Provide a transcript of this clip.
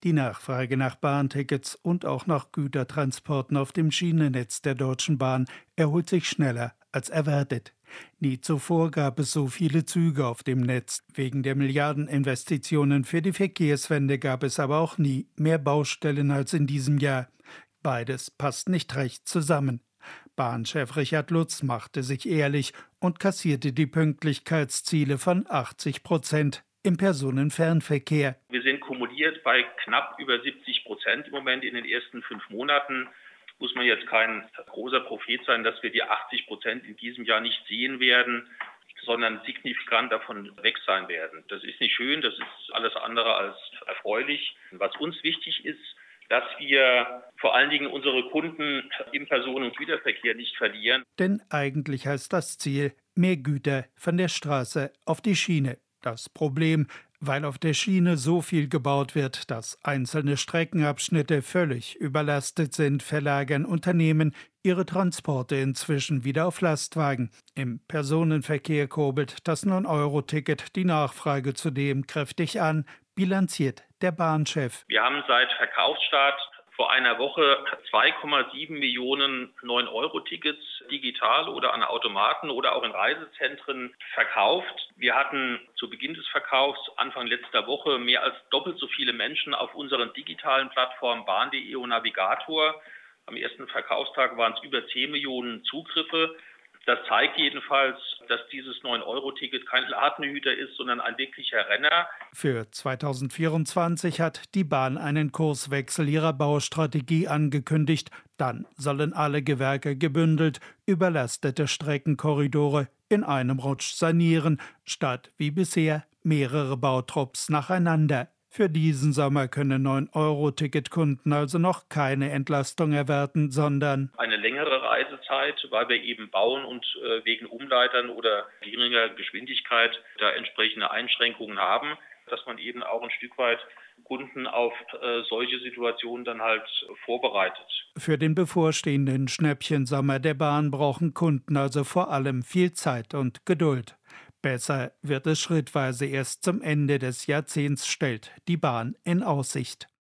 Die Nachfrage nach Bahntickets und auch nach Gütertransporten auf dem Schienennetz der Deutschen Bahn erholt sich schneller als erwartet. Nie zuvor gab es so viele Züge auf dem Netz. Wegen der Milliardeninvestitionen für die Verkehrswende gab es aber auch nie mehr Baustellen als in diesem Jahr. Beides passt nicht recht zusammen. Bahnchef Richard Lutz machte sich ehrlich und kassierte die Pünktlichkeitsziele von 80% im Personenfernverkehr. Wir sind kumuliert bei knapp über 70% im Moment in den ersten 5 Monaten. Muss man jetzt kein großer Prophet sein, dass wir die 80% in diesem Jahr nicht sehen werden, sondern signifikant davon weg sein werden. Das ist nicht schön, das ist alles andere als erfreulich. Was uns wichtig ist, dass wir vor allen Dingen unsere Kunden im Personen- und Güterverkehr nicht verlieren. Denn eigentlich heißt das Ziel mehr Güter von der Straße auf die Schiene. Das Problem, weil auf der Schiene so viel gebaut wird, dass einzelne Streckenabschnitte völlig überlastet sind, verlagern Unternehmen ihre Transporte inzwischen wieder auf Lastwagen. Im Personenverkehr kurbelt das 9-Euro-Ticket die Nachfrage zudem kräftig an, bilanziert der Bahnchef. Wir haben seit Verkaufsstart vor einer Woche 2,7 Millionen 9-Euro-Tickets digital oder an Automaten oder auch in Reisezentren verkauft. Wir hatten zu Beginn des Verkaufs Anfang letzter Woche mehr als doppelt so viele Menschen auf unseren digitalen Plattformen bahn.de und Navigator. Am ersten Verkaufstag waren es über 10 Millionen Zugriffe. Das zeigt jedenfalls, dass dieses 9-Euro-Ticket kein Ladenhüter ist, sondern ein wirklicher Renner. Für 2024 hat die Bahn einen Kurswechsel ihrer Baustrategie angekündigt. Dann sollen alle Gewerke gebündelt überlastete Streckenkorridore in einem Rutsch sanieren, statt wie bisher mehrere Bautrupps nacheinander. Für diesen Sommer können 9-Euro-Ticketkunden also noch keine Entlastung erwarten, sondern eine längere Reisezeit, weil wir eben bauen und wegen Umleitern oder geringer Geschwindigkeit da entsprechende Einschränkungen haben, dass man eben auch ein Stück weit Kunden auf solche Situationen dann halt vorbereitet. Für den bevorstehenden Schnäppchensommer der Bahn brauchen Kunden also vor allem viel Zeit und Geduld. Besser wird es schrittweise erst zum Ende des Jahrzehnts, stellt die Bahn in Aussicht.